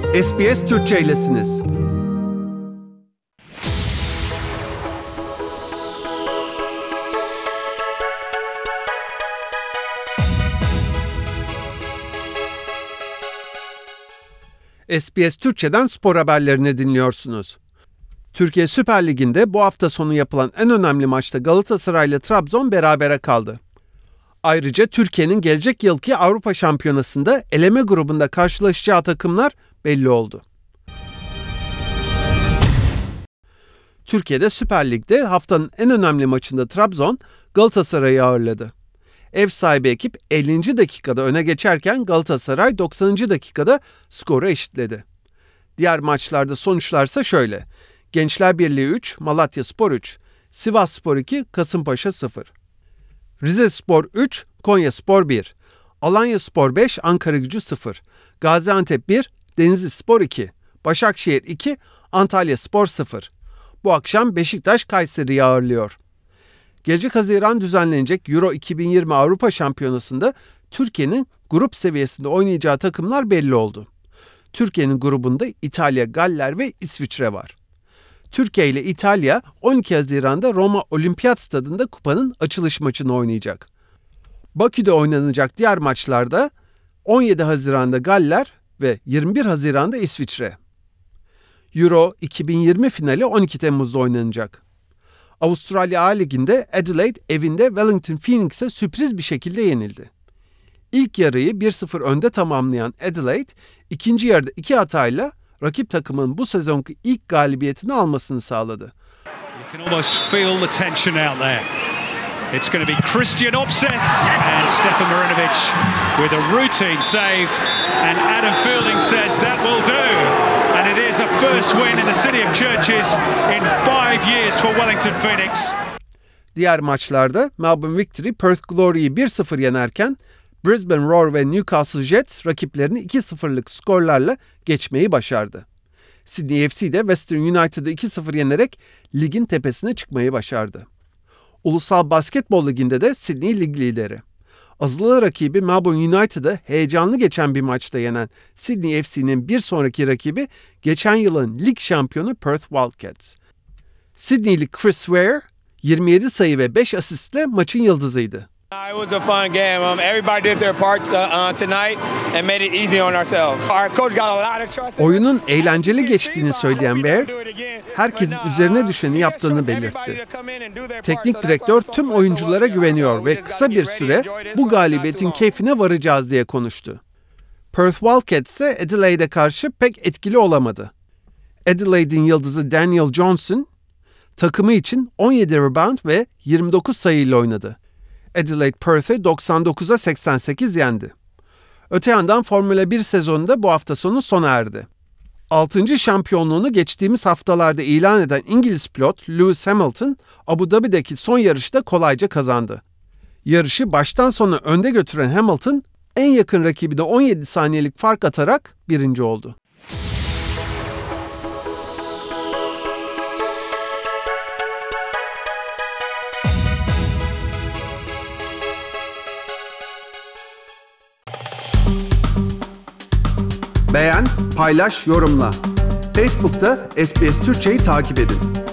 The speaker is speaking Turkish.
SBS Türkçe'ylesiniz. SBS Türkçe'den spor haberlerini dinliyorsunuz. Türkiye Süper Ligi'nde bu hafta sonu yapılan en önemli maçta Galatasaray ile Trabzon berabere kaldı. Ayrıca Türkiye'nin gelecek yılki Avrupa Şampiyonası'nda eleme grubunda karşılaşacağı takımlar belli oldu. Türkiye'de Süper Lig'de haftanın en önemli maçında Trabzon Galatasaray'ı ağırladı. Ev sahibi ekip 50. dakikada öne geçerken Galatasaray 90. dakikada skoru eşitledi. Diğer maçlarda sonuçlarsa şöyle: Gençlerbirliği 3, Malatyaspor 3, Sivasspor 2, Kasımpaşa 0. Rizespor 3, Konyaspor 1, Alanyaspor 5, Ankaragücü 0, Gaziantep 1, Denizlispor 2, Başakşehir 2, Antalyaspor 0. Bu akşam Beşiktaş Kayseri'yi ağırlıyor. Gelecek Haziran düzenlenecek Euro 2020 Avrupa Şampiyonası'nda Türkiye'nin grup seviyesinde oynayacağı takımlar belli oldu. Türkiye'nin grubunda İtalya, Galler ve İsviçre var. Türkiye ile İtalya 12 Haziran'da Roma Olimpiyat Stadı'nda kupanın açılış maçını oynayacak. Bakü'de oynanacak diğer maçlarda 17 Haziran'da Galler ve 21 Haziran'da İsviçre. Euro 2020 finali 12 Temmuz'da oynanacak. Avustralya A Ligi'nde Adelaide evinde Wellington Phoenix'e sürpriz bir şekilde yenildi. İlk yarıyı 1-0 önde tamamlayan Adelaide, ikinci yarıda 2 hatayla rakip takımın bu sezonki ilk galibiyetini almasını sağladı. You can almost feel the tension out there. It's going to be Christian Opseth and Stefan Marinovic with a routine save, and Adam Fielding says that will do. And it is a first win in the City of Churches in 5 years for Wellington Phoenix. Diğer maçlarda Melbourne Victory Perth Glory'yi 1-0 yenerken Brisbane Roar ve Newcastle Jets rakiplerini 2-0'lık skorlarla geçmeyi başardı. Sydney FC de Western United'ı 2-0 yenerek ligin tepesine çıkmayı başardı. Ulusal Basketbol Ligi'nde de Sydney lig lideri. Azılı rakibi Melbourne United'ı heyecanlı geçen bir maçta yenen Sydney FC'nin bir sonraki rakibi geçen yılın lig şampiyonu Perth Wildcats. Sydney'li Chris Ware 27 sayı ve 5 asistle maçın yıldızıydı. It was a fun game. Everybody did their part tonight and made it easy on ourselves. Our coach got a lot of trust. Oyunun eğlenceli geçtiğini söyleyen Ware, herkesin üzerine düşeni yaptığını belirtti. Teknik direktör tüm oyunculara güveniyor ve kısa bir süre bu galibiyetin keyfine varacağız diye konuştu. Perth Wildcats ise Adelaide'e karşı pek etkili olamadı. Adelaide'in yıldızı Daniel Johnson takımı için 17 rebound ve 29 sayıyla oynadı. Adelaide Perth'e 99'a 88 yendi. Öte yandan Formula 1 sezonunda bu hafta sonu sona erdi. 6. şampiyonluğunu geçtiğimiz haftalarda ilan eden İngiliz pilot Lewis Hamilton, Abu Dhabi'deki son yarışta kolayca kazandı. Yarışı baştan sona önde götüren Hamilton, en yakın rakibine 17 saniyelik fark atarak birinci oldu. Beğen, paylaş, yorumla. Facebook'ta SBS Türkçe'yi takip edin.